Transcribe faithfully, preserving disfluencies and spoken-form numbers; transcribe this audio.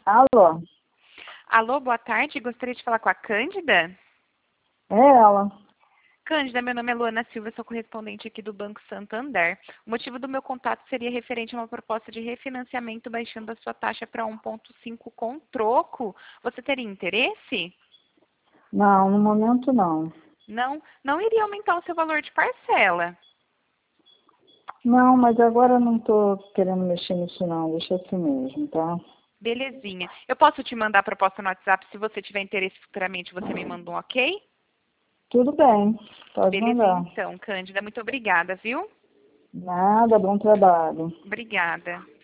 Alô? Alô, boa tarde. Gostaria de falar com a Cândida. É ela. Cândida, meu nome é Luana Silva, sou correspondente aqui do Banco Santander. O motivo do meu contato seria referente a uma proposta de refinanciamento baixando a sua taxa para um vírgula cinco com troco. Você teria interesse? Não, no momento não. Não? Não iria aumentar o seu valor de parcela. Não, mas agora eu não estou querendo mexer nisso não, deixa assim mesmo, tá? Belezinha. Eu posso te mandar a proposta no WhatsApp, se você tiver interesse futuramente, você me manda um ok? Tudo bem, pode Belezinha mandar. então, Cândida. Muito obrigada, viu? Nada, bom trabalho. Obrigada.